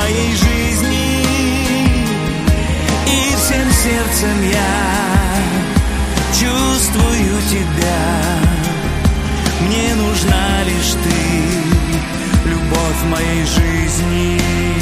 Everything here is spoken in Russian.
моей жизни. И всем сердцем я чувствую тебя. Мне нужна лишь ты, любовь моей жизни.